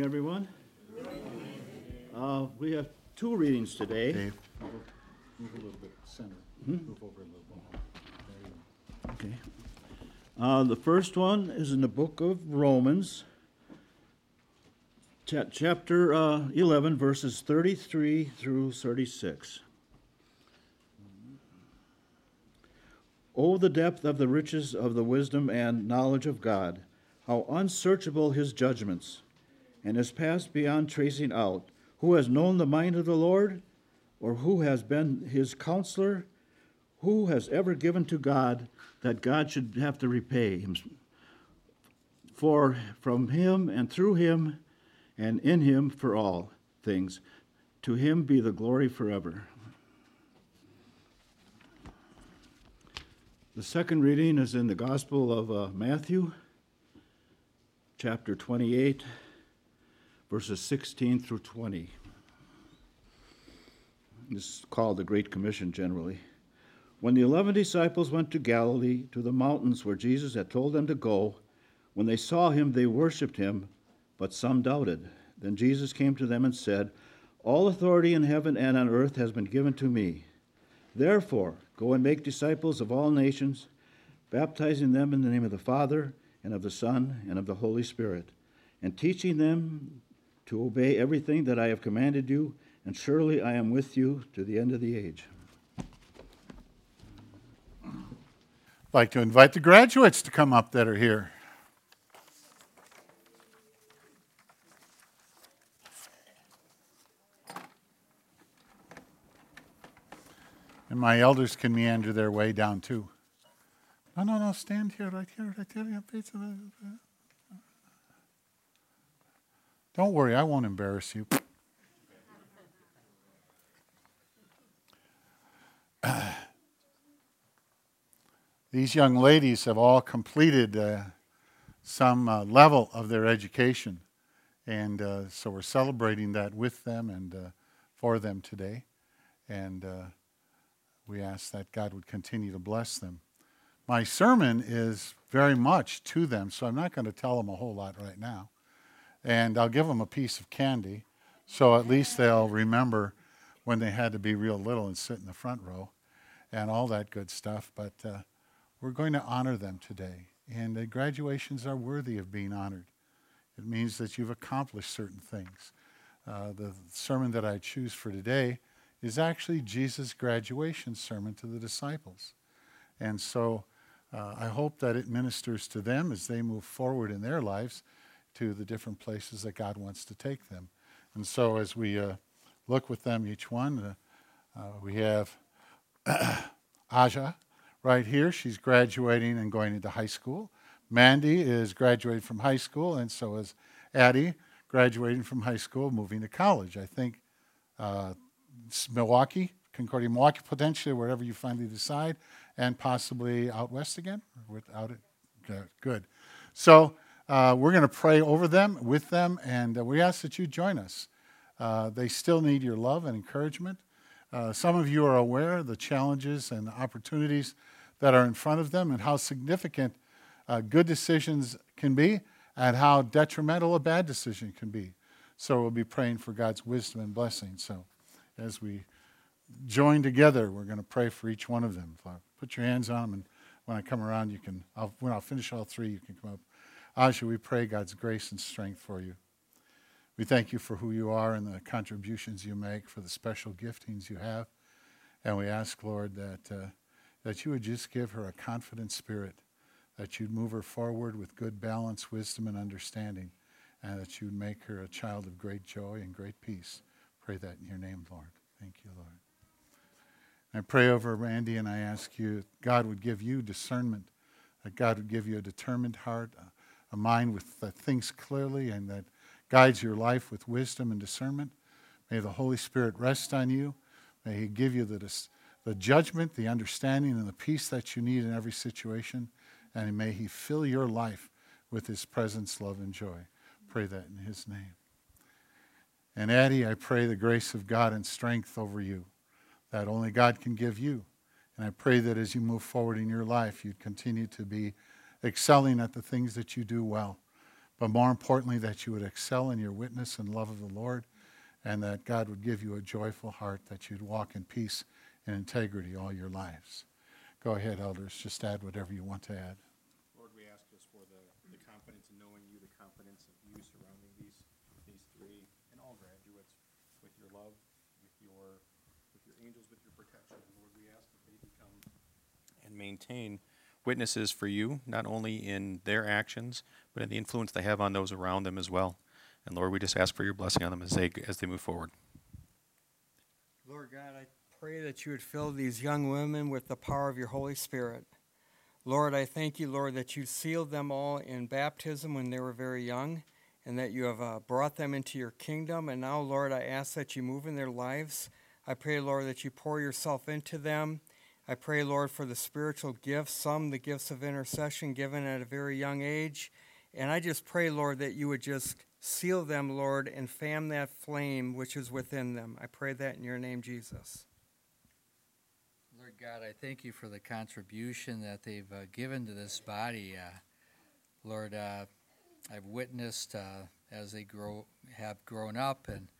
everyone. We have two readings today. Dave, move a little bit center. Move over a little bit. There you go. Okay. The first one is in the book of Romans, chapter 11, verses 33 through 36. Oh, the depth of the riches of the wisdom and knowledge of God, how unsearchable his judgments, and is past beyond tracing out. Who has known the mind of the Lord, or who has been his counselor? Who has ever given to God that God should have to repay him? For from him and through him and in him for all things, to him be the glory forever. The second reading is in the Gospel of Matthew, chapter 28, verses 16 through 20. This is called the Great Commission generally. When the 11 disciples went to Galilee, to the mountains where Jesus had told them to go, when they saw him, they worshipped him, but some doubted. Then Jesus came to them and said, All authority in heaven and on earth has been given to me. Therefore, go and make disciples of all nations, baptizing them in the name of the Father, and of the Son, and of the Holy Spirit, and teaching them to obey everything that I have commanded you, and surely I am with you to the end of the age. I'd like to invite the graduates to come up that are here. And my elders can meander their way down too. No, stand here, right here. Don't worry, I won't embarrass you. These young ladies have all completed some level of their education, and so we're celebrating that with them and for them today, and we ask that God would continue to bless them. My sermon is very much to them, so I'm not going to tell them a whole lot right now, and I'll give them a piece of candy, so at least they'll remember when they had to be real little and sit in the front row, and all that good stuff, but we're going to honor them today, and graduations are worthy of being honored. It means that you've accomplished certain things. The sermon that I choose for today is actually Jesus' graduation sermon to the disciples. And so I hope that it ministers to them as they move forward in their lives to the different places that God wants to take them. And so as we look with them, each one, we have Aja right here. She's graduating and going into high school. Mandy is graduating from high school, and so is Addie, graduating from high school, moving to college. I think Milwaukee, Concordia, Milwaukee, potentially wherever you finally decide, and possibly out west again. Without it, good. So we're going to pray over them, with them, and we ask that you join us. They still need your love and encouragement. Some of you are aware of the challenges and the opportunities that are in front of them and how significant good decisions can be and how detrimental a bad decision can be. So we'll be praying for God's wisdom and blessing. So as we join together, we're going to pray for each one of them. Put your hands on them, and when I come around, when I'll finish all three, you can come up. Asha, we pray God's grace and strength for you. We thank you for who you are and the contributions you make, for the special giftings you have. And we ask, Lord, that you would just give her a confident spirit, that you'd move her forward with good balance, wisdom, and understanding, and that you'd make her a child of great joy and great peace. Pray that in your name, Lord. Thank you, Lord. I pray over Randy, and I ask you, God would give you discernment, that God would give you a determined heart, a mind with things clearly, and that guides your life with wisdom and discernment. May the Holy Spirit rest on you. May he give you the judgment, the understanding, and the peace that you need in every situation. And may he fill your life with his presence, love, and joy. Pray that in his name. And Addie, I pray the grace of God and strength over you, that only God can give you. And I pray that as you move forward in your life, you'd continue to be excelling at the things that you do well. but more importantly, that you would excel in your witness and love of the Lord, and that God would give you a joyful heart, that you'd walk in peace and integrity all your lives. Go ahead, elders. Just add whatever you want to add. Lord, we ask just for the confidence in knowing you, the confidence of you surrounding these three and all graduates with your love, with your angels, with your protection. Lord, we ask that they become and maintain witnesses for you, not only in their actions, but in the influence they have on those around them as well. And Lord, we just ask for your blessing on them as they move forward. Lord God, I pray that you would fill these young women with the power of your Holy Spirit. Lord, I thank you, Lord, that you sealed them all in baptism when they were very young, and that you have brought them into your kingdom. And now, Lord, I ask that you move in their lives. I pray, Lord, that you pour yourself into them. I pray, Lord, for the spiritual gifts, some the gifts of intercession given at a very young age. And I just pray, Lord, that you would just seal them, Lord, and fan that flame which is within them. I pray that in your name, Jesus. Lord God, I thank you for the contribution that they've given to this body. Lord, I've witnessed as they have grown up, and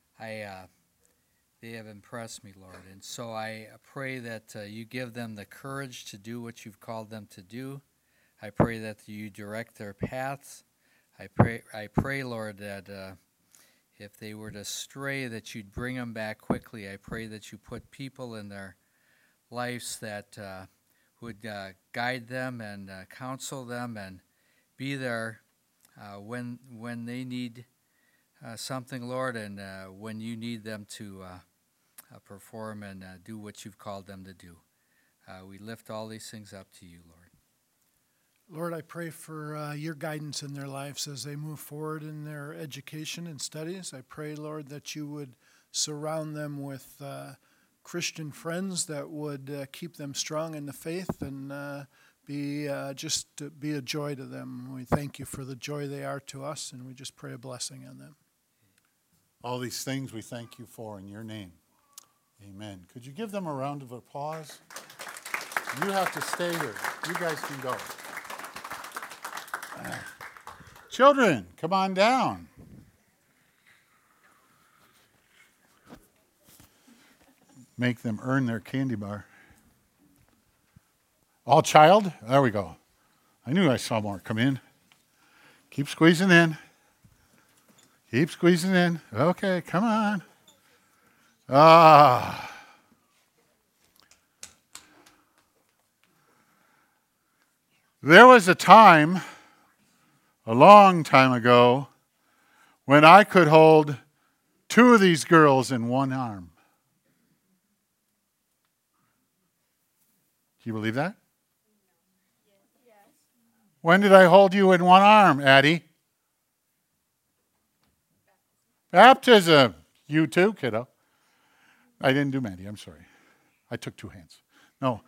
they have impressed me, Lord. And so I pray that you give them the courage to do what you've called them to do. I pray that you direct their paths. I pray, Lord, that if they were to stray, that you'd bring them back quickly. I pray that you put people in their lives that would guide them and counsel them and be there when they need something, Lord, and when you need them to perform and do what you've called them to do. We lift all these things up to you, Lord. Lord, I pray for your guidance in their lives as they move forward in their education and studies. I pray, Lord, that you would surround them with Christian friends that would keep them strong in the faith and be a joy to them. We thank you for the joy they are to us, and we just pray a blessing on them. All these things we thank you for in your name. Amen. Could you give them a round of applause? You have to stay here. You guys can go. Children, come on down. Make them earn their candy bar. All child? There we go. I knew I saw more come in. Keep squeezing in. Keep squeezing in. Okay, come on. There was a time, a long time ago, when I could hold two of these girls in one arm. Do you believe that? Yes. When did I hold you in one arm, Addie? Baptism. You too, kiddo. I didn't do Mandy, I'm sorry. I took two hands. No.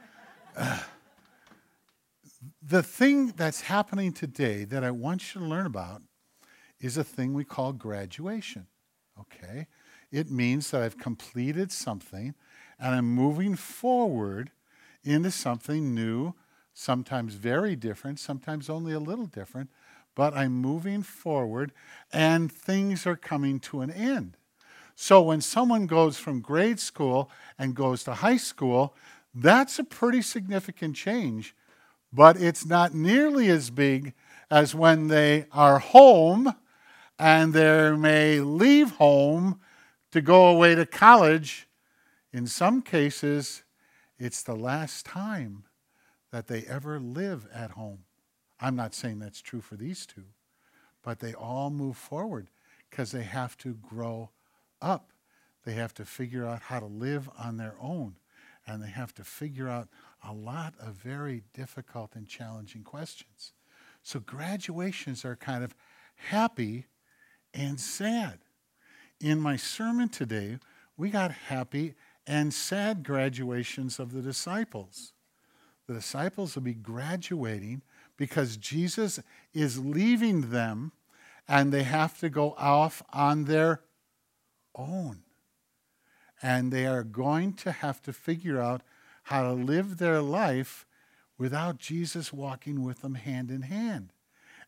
The thing that's happening today that I want you to learn about is a thing we call graduation, okay? It means that I've completed something and I'm moving forward into something new, sometimes very different, sometimes only a little different, but I'm moving forward and things are coming to an end. So when someone goes from grade school and goes to high school, that's a pretty significant change, but it's not nearly as big as when they are home and they may leave home to go away to college. In some cases, it's the last time that they ever live at home. I'm not saying that's true for these two, but they all move forward because they have to grow up. They have to figure out how to live on their own, and they have to figure out a lot of very difficult and challenging questions. So graduations are kind of happy and sad. In my sermon today, we got happy and sad graduations of the disciples. The disciples will be graduating because Jesus is leaving them and they have to go off on their own. And they are going to have to figure out how to live their life without Jesus walking with them hand in hand.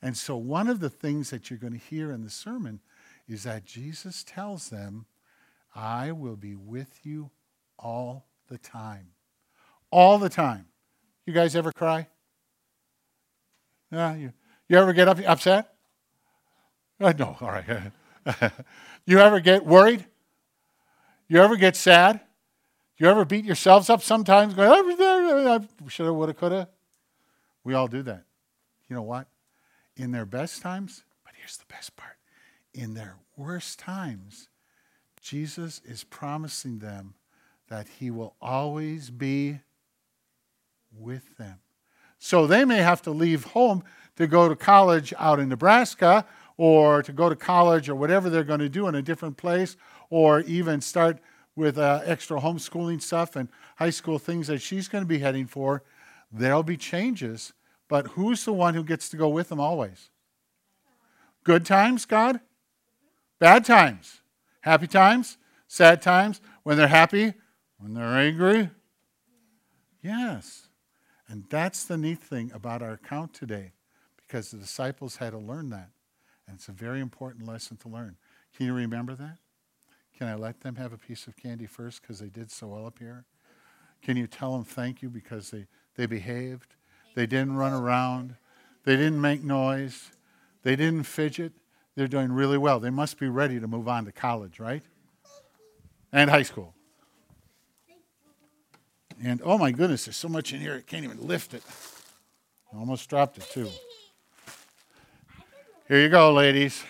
And so one of the things that you're going to hear in the sermon is that Jesus tells them, I will be with you all the time. All the time. You guys ever cry? Yeah, you ever get upset? No, all right. You ever get worried? You ever get sad? You ever beat yourselves up sometimes going, I shoulda, woulda, coulda? We all do that. You know what? In their best times, but here's the best part. In their worst times, Jesus is promising them that he will always be with them. So they may have to leave home to go to college out in Nebraska, or to go to college or whatever they're going to do in a different place, or even start with extra homeschooling stuff and high school things that she's going to be heading for. There'll be changes, but who's the one who gets to go with them always? Good times, God? Bad times? Happy times? Sad times? When they're happy? When they're angry? Yes. And that's the neat thing about our account today, because the disciples had to learn that. And it's a very important lesson to learn. Can you remember that? Can I let them have a piece of candy first because they did so well up here? Can you tell them thank you because they behaved? They didn't run around. They didn't make noise. They didn't fidget. They're doing really well. They must be ready to move on to college, right? And high school. And oh my goodness, there's so much in here, I can't even lift it. I almost dropped it too. Here you go, ladies.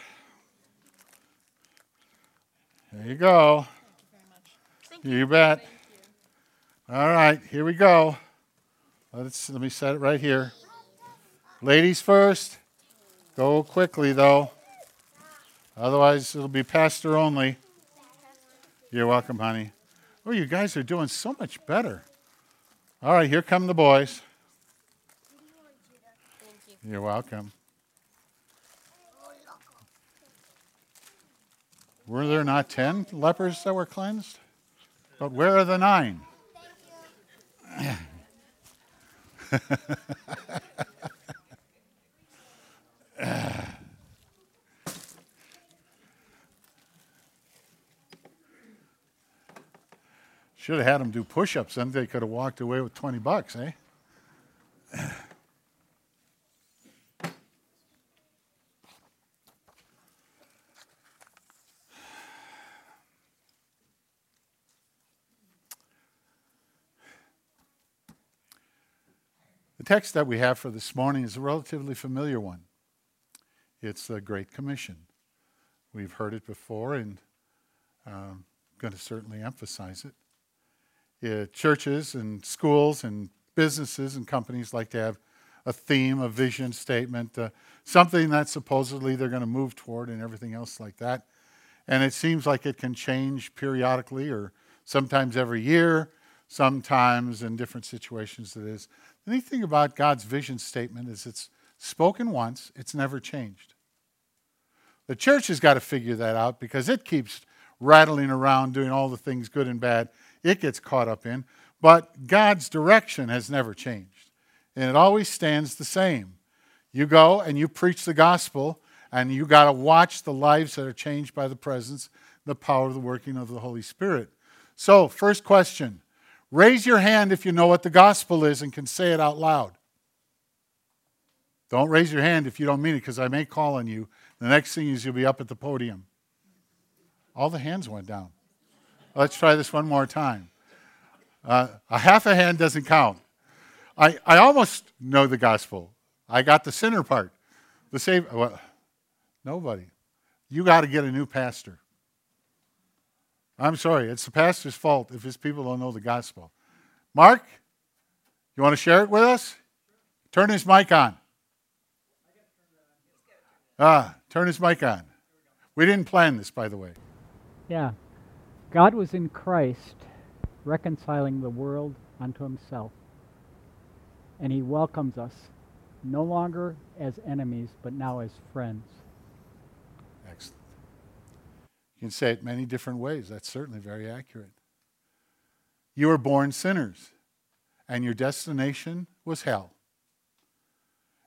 There you go. Thank you very much. You bet. All right, here we go. Let me set it right here. Ladies first. Go quickly, though. Otherwise, it'll be pastor only. You're welcome, honey. Oh, you guys are doing so much better. All right, here come the boys. Thank you. You're welcome. Were there not 10 lepers that were cleansed? But where are the 9? Should have had them do push-ups, then they could have walked away with $20, eh? The text that we have for this morning is a relatively familiar one. It's the Great Commission. We've heard it before, and I'm going to certainly emphasize it. Churches and schools and businesses and companies like to have a theme, a vision statement, something that supposedly they're going to move toward and everything else like that. And it seems like it can change periodically, or sometimes every year, sometimes in different situations it is. The neat thing about God's vision statement is it's spoken once, it's never changed. The church has got to figure that out because it keeps rattling around doing all the things good and bad it gets caught up in. But God's direction has never changed. And it always stands the same. You go and you preach the gospel, and you got to watch the lives that are changed by the presence, the power of the working of the Holy Spirit. So, first question. Raise your hand if you know what the gospel is and can say it out loud. Don't raise your hand if you don't mean it, because I may call on you. The next thing is you'll be up at the podium. All the hands went down. Let's try this one more time. A half a hand doesn't count. I almost know the gospel. I got the sinner part. Well, nobody. You got to get a new pastor. I'm sorry, it's the pastor's fault if his people don't know the gospel. Mark, you want to share it with us? Turn his mic on. Turn his mic on. We didn't plan this, by the way. Yeah. God was in Christ reconciling the world unto himself. And he welcomes us no longer as enemies, but now as friends. Excellent. You can say it many different ways. That's certainly very accurate. You were born sinners, and your destination was hell.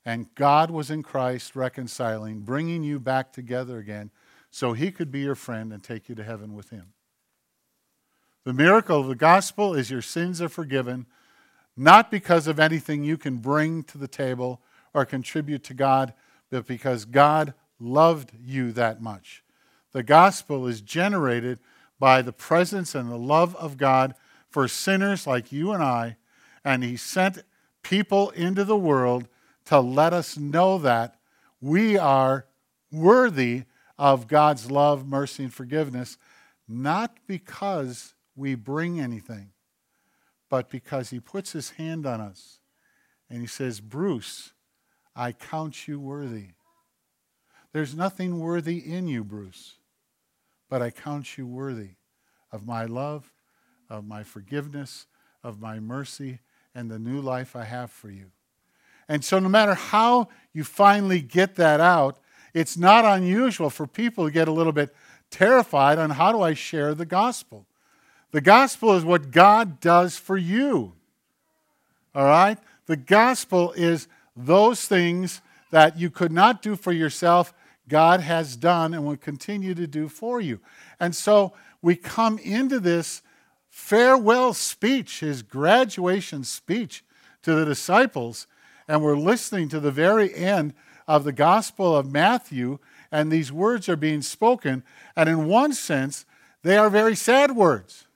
And God was in Christ reconciling, bringing you back together again so he could be your friend and take you to heaven with him. The miracle of the gospel is your sins are forgiven, not because of anything you can bring to the table or contribute to God, but because God loved you that much. The gospel is generated by the presence and the love of God for sinners like you and I, and he sent people into the world to let us know that we are worthy of God's love, mercy, and forgiveness, not because we bring anything, but because he puts his hand on us and he says, Bruce, I count you worthy. There's nothing worthy in you, Bruce, but I count you worthy of my love, of my forgiveness, of my mercy, and the new life I have for you. And so no matter how you finally get that out, it's not unusual for people to get a little bit terrified on how do I share the gospel. The gospel is what God does for you. All right? The gospel is those things that you could not do for yourself, God has done and will continue to do for you. And so we come into this farewell speech, his graduation speech to the disciples, and we're listening to the very end of the Gospel of Matthew, and these words are being spoken, and in one sense, they are very sad words.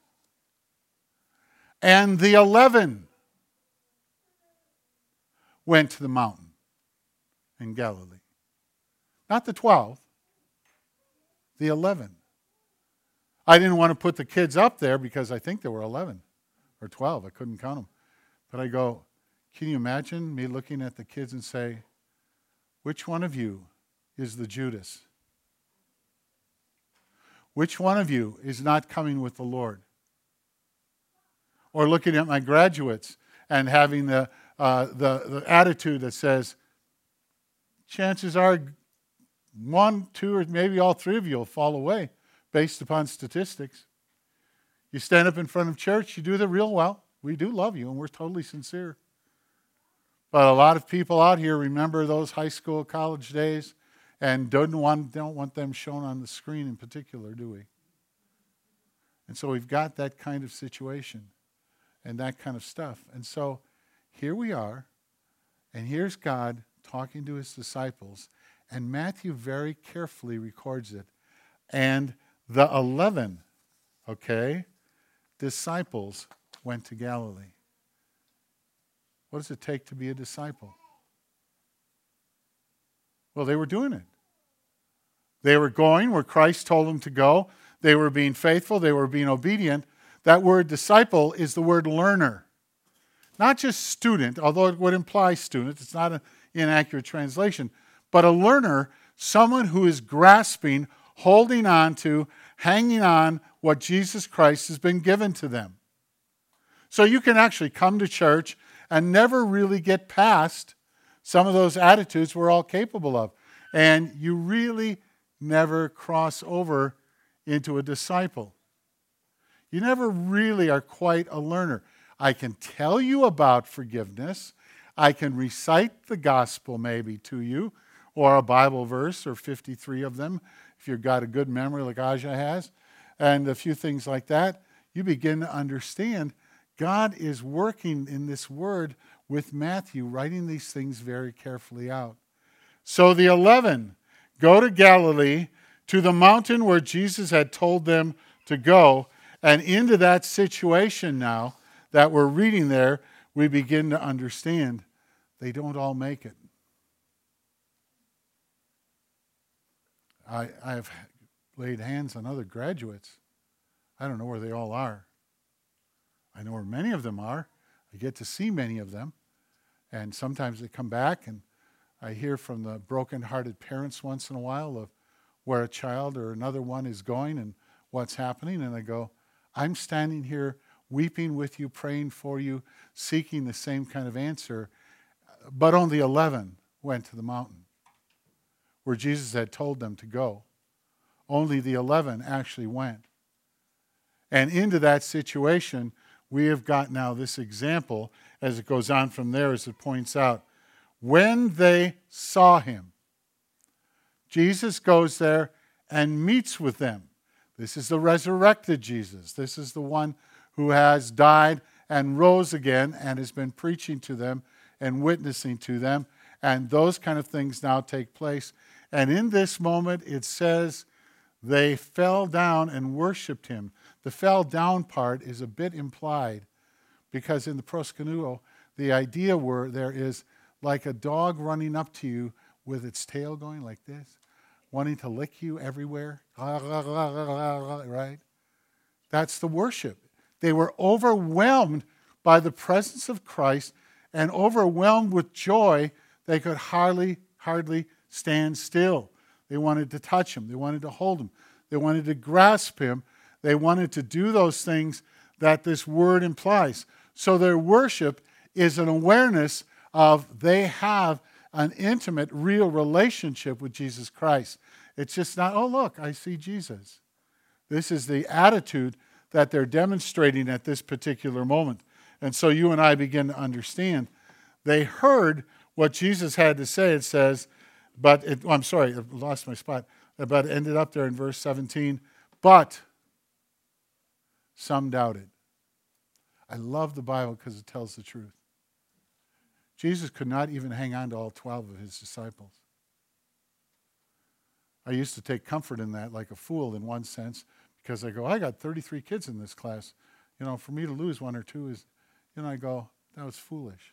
And the 11 went to the mountain in Galilee. Not the 12, the 11. I didn't want to put the kids up there because I think there were 11 or 12. I couldn't count them. But I go, can you imagine me looking at the kids and say, which one of you is the Judas? Which one of you is not coming with the Lord? Or looking at my graduates and having the attitude that says, chances are 1, 2, or maybe all 3 of you will fall away based upon statistics. You stand up in front of church, you do that real well. We do love you, and we're totally sincere. But a lot of people out here remember those high school, college days and don't want them shown on the screen in particular, do we? And so we've got that kind of situation and that kind of stuff. And so here we are, and here's God talking to his disciples, and Matthew very carefully records it. And the 11, disciples went to Galilee. What does it take to be a disciple? Well, they were doing it. They were going where Christ told them to go. They were being faithful. They were being obedient. That word disciple is the word learner. Not just student, although it would imply student. It's not an inaccurate translation. But a learner, someone who is grasping, holding on to, hanging on what Jesus Christ has been given to them. So you can actually come to church and never really get past some of those attitudes we're all capable of. And you really never cross over into a disciple. You never really are quite a learner. I can tell you about forgiveness. I can recite the gospel maybe to you, or a Bible verse, or 53 of them, if you've got a good memory like Aja has, and a few things like that. You begin to understand God is working in this word with Matthew, writing these things very carefully out. So the 11 go to Galilee, to the mountain where Jesus had told them to go, and into that situation now that we're reading there, we begin to understand they don't all make it. I have laid hands on other graduates. I don't know where they all are. I know where many of them are. I get to see many of them. And sometimes they come back, and I hear from the broken-hearted parents once in a while of where a child or another one is going and what's happening. And I go, I'm standing here weeping with you, praying for you, seeking the same kind of answer. But only 11 went to the mountain where Jesus had told them to go. Only the 11 actually went. And into that situation, we have got now this example, as it goes on from there, as it points out, When they saw him, Jesus goes there and meets with them. This is the resurrected Jesus. This is the one who has died and rose again and has been preaching to them and witnessing to them. And those kind of things now take place. And in this moment, it says they fell down and worshiped him. The fell down part is a bit implied because in the proskunuo, the idea there is like a dog running up to you with its tail going like this, wanting to lick you everywhere, right? That's the worship. They were overwhelmed by the presence of Christ and overwhelmed with joy. They could hardly stand still. They wanted to touch him. They wanted to hold him. They wanted to grasp him. They wanted to do those things that this word implies. So their worship is an awareness of they have an intimate, real relationship with Jesus Christ. It's just not, oh, look, I see Jesus. This is the attitude that they're demonstrating at this particular moment. And so you and I begin to understand. They heard what Jesus had to say, it says, I'm sorry, I lost my spot, but it ended up there in verse 17. But some doubted. I love the Bible because it tells the truth. Jesus could not even hang on to all 12 of his disciples. I used to take comfort in that like a fool in one sense because I go, I got 33 kids in this class. For me to lose one or two is, I go, that was foolish.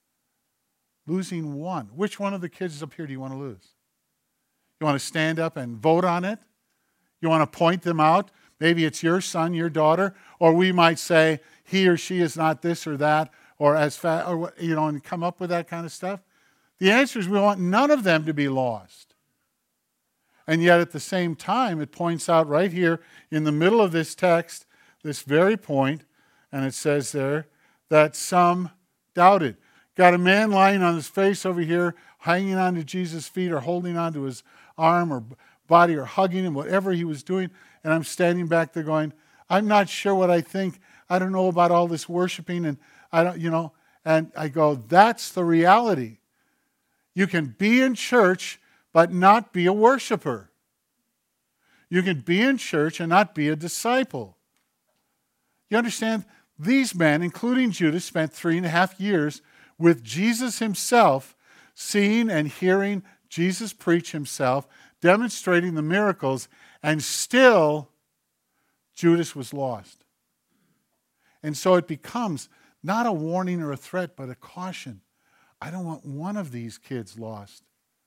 Losing one. Which one of the kids up here do you want to lose? You want to stand up and vote on it? You want to point them out? Maybe it's your son, your daughter, or we might say he or she is not this or that, or as fat, or and come up with that kind of stuff. The answer is we want none of them to be lost. And yet at the same time, it points out right here in the middle of this text, this very point, and it says there that some doubted. Got a man lying on his face over here, hanging onto Jesus' feet or holding onto his arm or body or hugging him, whatever he was doing. And I'm standing back there going, I'm not sure what I think. I don't know about all this worshiping. And I don't, and I go, that's the reality. You can be in church, but not be a worshiper. You can be in church and not be a disciple. You understand? These men, including Judas, spent 3.5 years with Jesus himself, seeing and hearing Jesus preach himself, demonstrating the miracles, and still Judas was lost. And so it becomes not a warning or a threat, but a caution. I don't want one of these kids lost.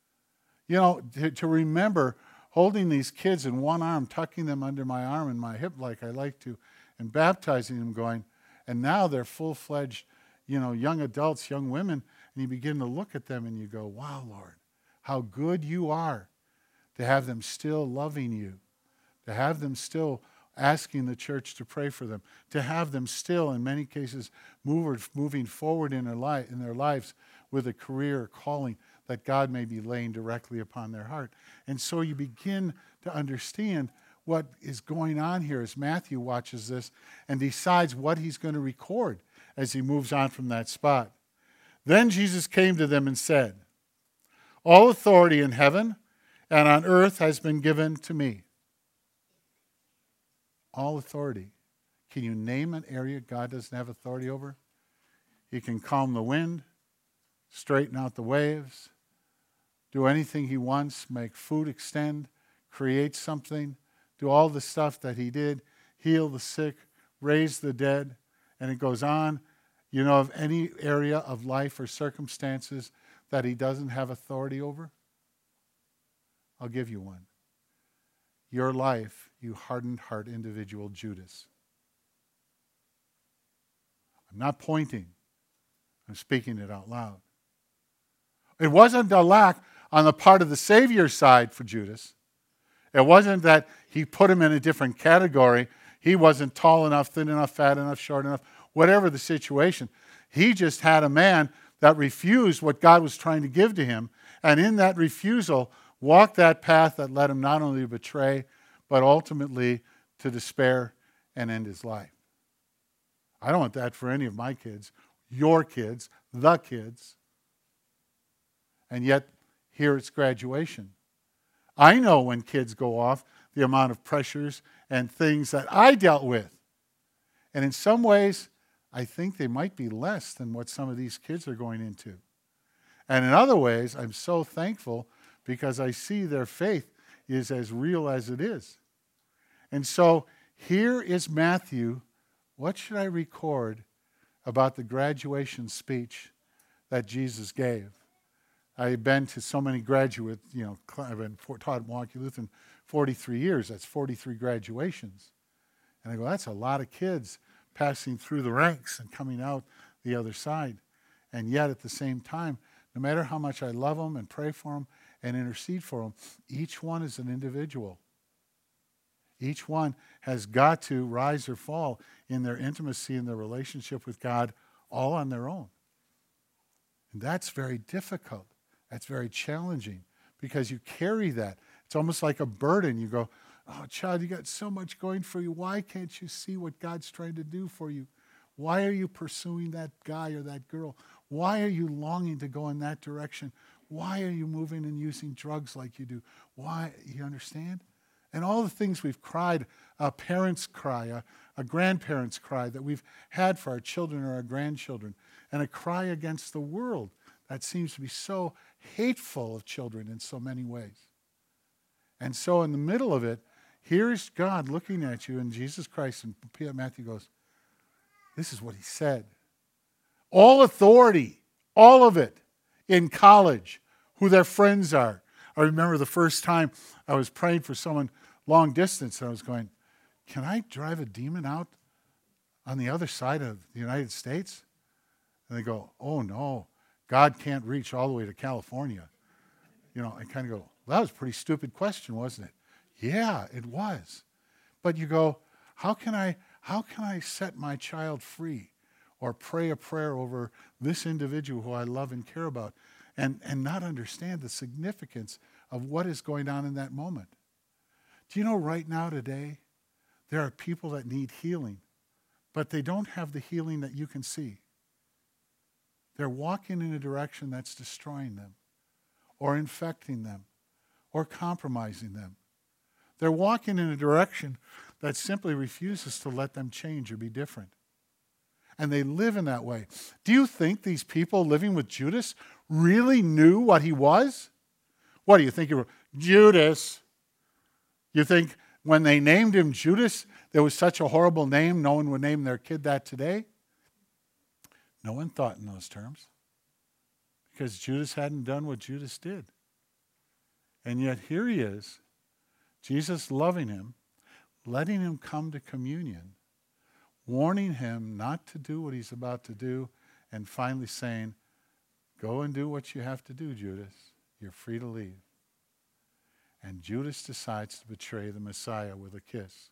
To remember holding these kids in one arm, tucking them under my arm and my hip like I like to, and baptizing them going, and now they're full-fledged, young adults, young women, and you begin to look at them and you go, wow, Lord, how good you are to have them still loving you, to have them still asking the church to pray for them, to have them still, in many cases, moving forward in their lives with a career calling that God may be laying directly upon their heart. And so you begin to understand what is going on here as Matthew watches this and decides what he's going to record as he moves on from that spot. Then Jesus came to them and said, all authority in heaven and on earth has been given to me. All authority. Can you name an area God doesn't have authority over? He can calm the wind, straighten out the waves, do anything he wants, make food extend, create something, do all the stuff that he did, heal the sick, raise the dead, and it goes on. Of any area of life or circumstances that he doesn't have authority over? I'll give you one. Your life, you hardened heart individual Judas. I'm not pointing. I'm speaking it out loud. It wasn't a lack on the part of the Savior's side for Judas. It wasn't that he put him in a different category. He wasn't tall enough, thin enough, fat enough, short enough, whatever the situation. He just had a man that refused what God was trying to give to him, and in that refusal, walked that path that led him not only to betray, but ultimately to despair and end his life. I don't want that for any of my kids, your kids, the kids. And yet, here it's graduation. I know when kids go off, the amount of pressures and things that I dealt with. And in some ways, I think they might be less than what some of these kids are going into. And in other ways, I'm so thankful because I see their faith is as real as it is. And so here is Matthew. What should I record about the graduation speech that Jesus gave? I've been to so many graduate, I've been taught at Milwaukee Lutheran 43 years. That's 43 graduations. And I go, that's a lot of kids passing through the ranks and coming out the other side. And yet at the same time, no matter how much I love them and pray for them and intercede for them, each one is an individual. Each one has got to rise or fall in their intimacy and their relationship with God all on their own. And that's very difficult. That's very challenging because you carry that. It's almost like a burden. You go, oh, child, you got so much going for you. Why can't you see what God's trying to do for you? Why are you pursuing that guy or that girl? Why are you longing to go in that direction? Why are you moving and using drugs like you do? Why? You understand? And all the things we've cried, parents cry, a grandparents cry that we've had for our children or our grandchildren, and a cry against the world that seems to be so hateful of children in so many ways. And so in the middle of it, here's God looking at you, and Jesus Christ, and Matthew goes, this is what he said. All authority, all of it, in college, who their friends are. I remember the first time I was praying for someone long distance, and I was going, can I drive a demon out on the other side of the United States? And they go, oh no, God can't reach all the way to California. I kind of go, well, that was a pretty stupid question, wasn't it? Yeah, it was. But you go, how can I set my child free or pray a prayer over this individual who I love and care about and not understand the significance of what is going on in that moment? Do you know right now today, there are people that need healing, but they don't have the healing that you can see. They're walking in a direction that's destroying them or infecting them or compromising them. They're walking in a direction that simply refuses to let them change or be different. And they live in that way. Do you think these people living with Judas really knew what he was? What do you think? Judas. You think when they named him Judas, there was such a horrible name, no one would name their kid that today? No one thought in those terms because Judas hadn't done what Judas did. And yet here he is, Jesus loving him, letting him come to communion, warning him not to do what he's about to do, and finally saying, go and do what you have to do, Judas. You're free to leave. And Judas decides to betray the Messiah with a kiss.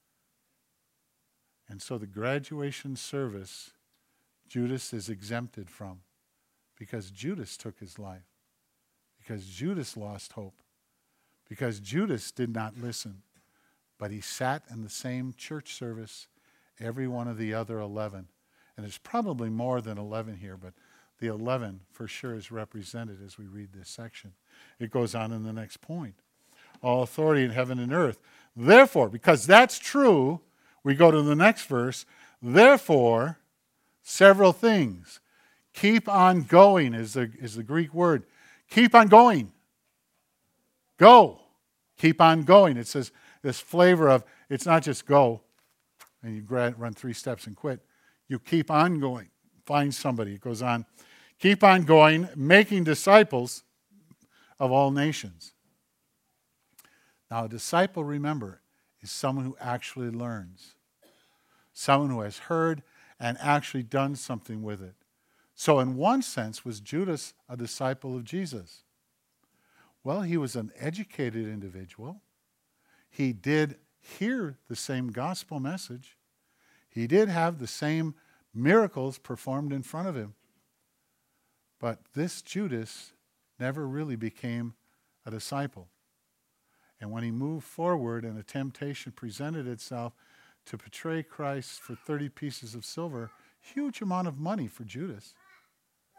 And so the graduation service, Judas is exempted from because Judas took his life, because Judas lost hope, because Judas did not listen, but he sat in the same church service every one of the other 11. And there's probably more than 11 here, but the 11 for sure is represented as we read this section. It goes on in the next point. All authority in heaven and earth. Therefore, because that's true, we go to the next verse. Therefore, several things. Keep on going is the Greek word. Keep on going. Go. Keep on going. It says this flavor of, it's not just go, and you run 3 steps and quit. You keep on going. Find somebody. It goes on. Keep on going, making disciples of all nations. Now, a disciple, remember, is someone who actually learns. Someone who has heard and actually done something with it. So in one sense, was Judas a disciple of Jesus? Well, he was an educated individual. He did hear the same gospel message. He did have the same miracles performed in front of him. But this Judas never really became a disciple. And when he moved forward and a temptation presented itself to betray Christ for 30 pieces of silver, huge amount of money for Judas.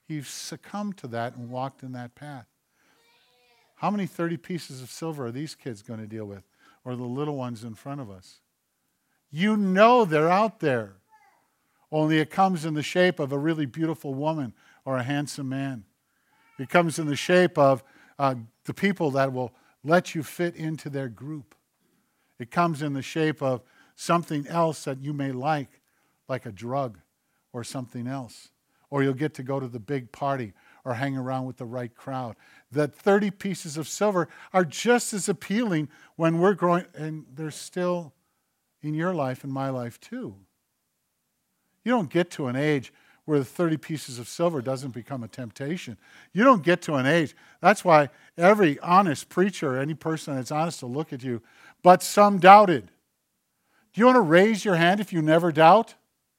He succumbed to that and walked in that path. How many 30 pieces of silver are these kids going to deal with? Or the little ones in front of us? You know they're out there. Only it comes in the shape of a really beautiful woman or a handsome man. It comes in the shape of the people that will let you fit into their group. It comes in the shape of something else that you may like a drug or something else. Or you'll get to go to the big party or hang around with the right crowd. That 30 pieces of silver are just as appealing when we're growing, and they're still in your life and my life too. You don't get to an age where the 30 pieces of silver doesn't become a temptation. You don't get to an age. That's why every honest preacher, any person that's honest will look at you, but some doubted. Do you want to raise your hand if you never doubt?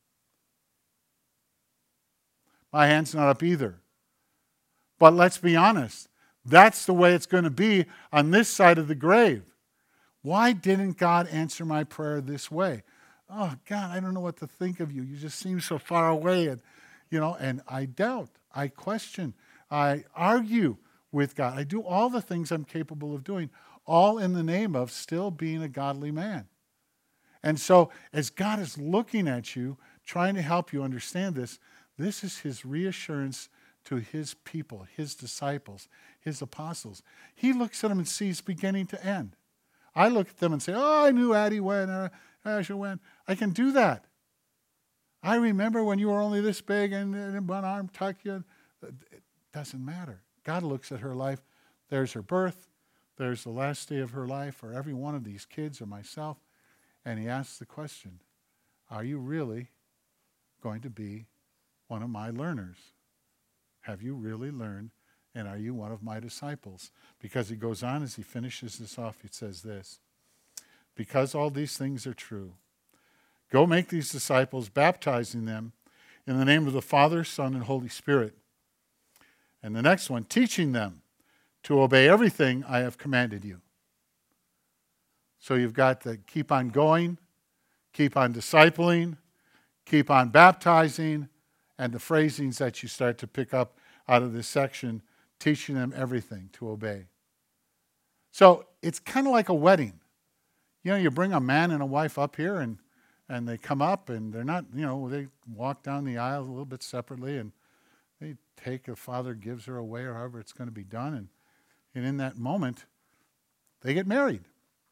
My hand's not up either. But let's be honest. That's the way it's going to be on this side of the grave. Why didn't God answer my prayer this way? Oh, God, I don't know what to think of you. You just seem so far away. And I doubt. I question. I argue with God. I do all the things I'm capable of doing, all in the name of still being a godly man. And so as God is looking at you, trying to help you understand this, this is his reassurance to his people, his disciples, his apostles. He looks at them and sees beginning to end. I look at them and say, oh, I knew Addie when, or Asher when. I can do that. I remember when you were only this big and one arm tucked you. It doesn't matter. God looks at her life. There's her birth. There's the last day of her life for every one of these kids or myself. And he asks the question, are you really going to be one of my learners? Have you really learned, and are you one of my disciples? Because he goes on as he finishes this off, he says this, because all these things are true, go make these disciples, baptizing them in the name of the Father, Son, and Holy Spirit. And the next one, teaching them to obey everything I have commanded you. So you've got to keep on going, keep on discipling, keep on baptizing, and the phrasings that you start to pick up out of this section, teaching them everything to obey. So it's kind of like a wedding. You know, you bring a man and a wife up here, and they come up, and they're not, they walk down the aisle a little bit separately, and they take a father gives her away, or however it's going to be done, and in that moment, they get married.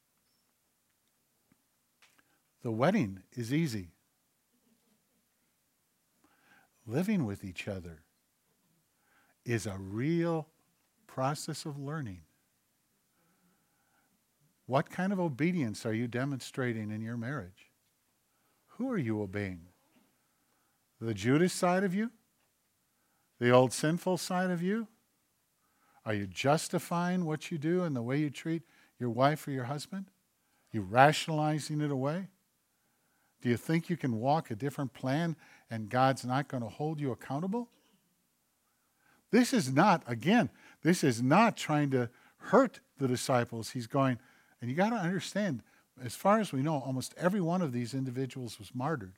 The wedding is easy. Living with each other is a real process of learning. What kind of obedience are you demonstrating in your marriage? Who are you obeying? The Judas side of you? The old sinful side of you? Are you justifying what you do and the way you treat your wife or your husband? You rationalizing it away? Do you think you can walk a different plan and God's not going to hold you accountable? This is not trying to hurt the disciples. He's going, and you got to understand, as far as we know, almost every one of these individuals was martyred.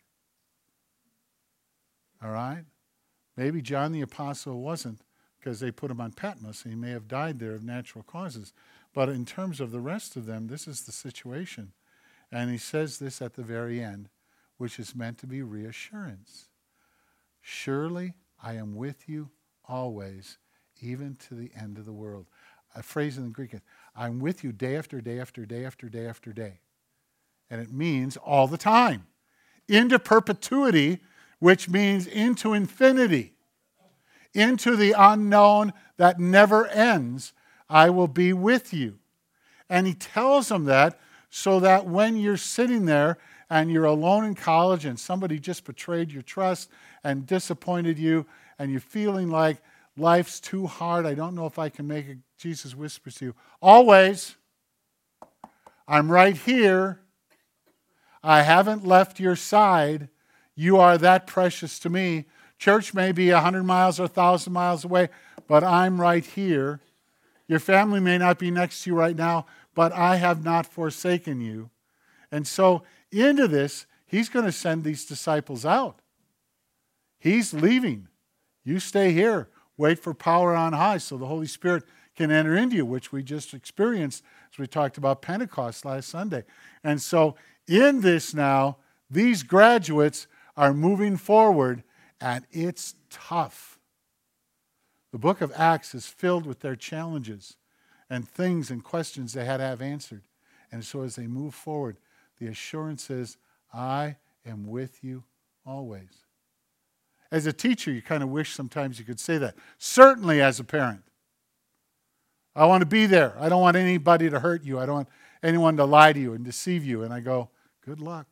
All right? Maybe John the Apostle wasn't, because they put him on Patmos, and he may have died there of natural causes. But in terms of the rest of them, this is the situation. And he says this at the very end, which is meant to be reassurance. Surely I am with you always, even to the end of the world. A phrase in the Greek is, I'm with you day after day after day after day after day. And it means all the time. Into perpetuity, which means into infinity. Into the unknown that never ends, I will be with you. And he tells them that so that when you're sitting there and you're alone in college and somebody just betrayed your trust and disappointed you and you're feeling like life's too hard, I don't know if I can make it, Jesus whispers to you, always, I'm right here. I haven't left your side. You are that precious to me. Church may be 100 miles or 1,000 miles away, but I'm right here. Your family may not be next to you right now, but I have not forsaken you. And so into this, he's going to send these disciples out. He's leaving. You stay here. Wait for power on high so the Holy Spirit can enter into you, which we just experienced as we talked about Pentecost last Sunday. And so in this now, these graduates are moving forward, and it's tough. The book of Acts is filled with their challenges and things and questions they had to have answered. And so as they move forward, the assurance is, I am with you always. As a teacher, you kind of wish sometimes you could say that. Certainly as a parent. I want to be there. I don't want anybody to hurt you. I don't want anyone to lie to you and deceive you. And I go, good luck.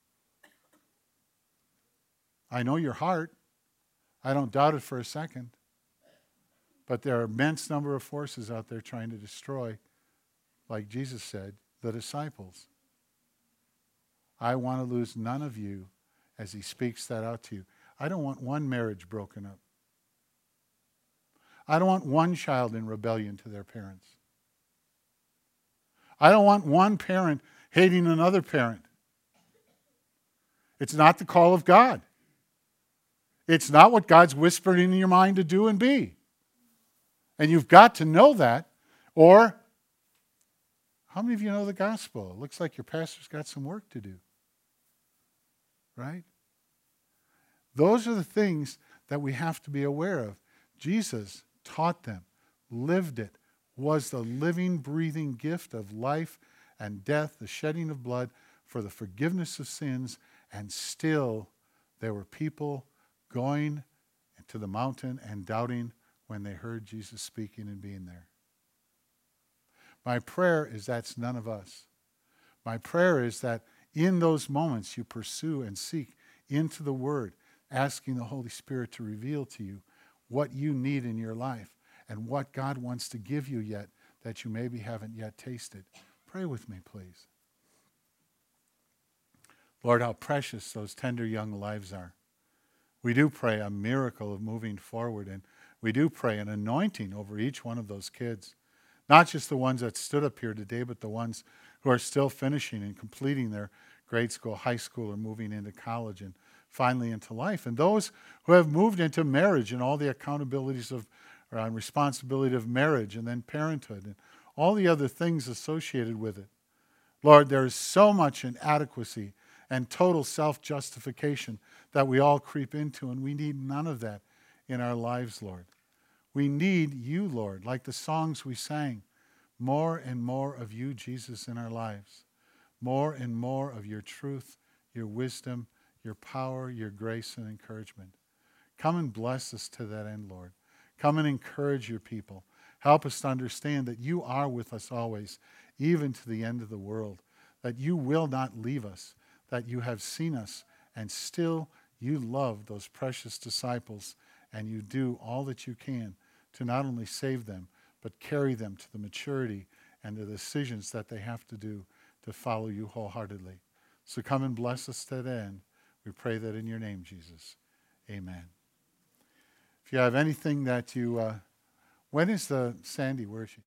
I know your heart. I don't doubt it for a second. But there are an immense number of forces out there trying to destroy, like Jesus said, the disciples. I want to lose none of you as he speaks that out to you. I don't want one marriage broken up. I don't want one child in rebellion to their parents. I don't want one parent hating another parent. It's not the call of God. It's not what God's whispered in your mind to do and be. And you've got to know that. Or, how many of you know the gospel? It looks like your pastor's got some work to do. Right? Those are the things that we have to be aware of. Jesus taught them, lived it, was the living, breathing gift of life and death, the shedding of blood for the forgiveness of sins, and still there were people going to the mountain and doubting when they heard Jesus speaking and being there. My prayer is that's none of us. My prayer is that in those moments you pursue and seek into the Word, asking the Holy Spirit to reveal to you what you need in your life and what God wants to give you yet that you maybe haven't yet tasted. Pray with me, please. Lord, how precious those tender young lives are. We do pray a miracle of moving forward, and we do pray an anointing over each one of those kids. Not just the ones that stood up here today, but the ones who are still finishing and completing their grade school, high school, or moving into college and finally into life. And those who have moved into marriage and all the accountabilities of responsibility of marriage and then parenthood and all the other things associated with it. Lord, there is so much inadequacy and total self-justification that we all creep into, and we need none of that in our lives, Lord. We need you, Lord, like the songs we sang. More and more of you, Jesus, in our lives. More and more of your truth, your wisdom, your power, your grace and encouragement. Come and bless us to that end, Lord. Come and encourage your people. Help us to understand that you are with us always, even to the end of the world. That you will not leave us. That you have seen us, and still you love those precious disciples, and you do all that you can to not only save them, but carry them to the maturity and the decisions that they have to do to follow you wholeheartedly. So come and bless us to that end. We pray that in your name, Jesus. Amen. If you have anything that you... when is Sandy? Where is she?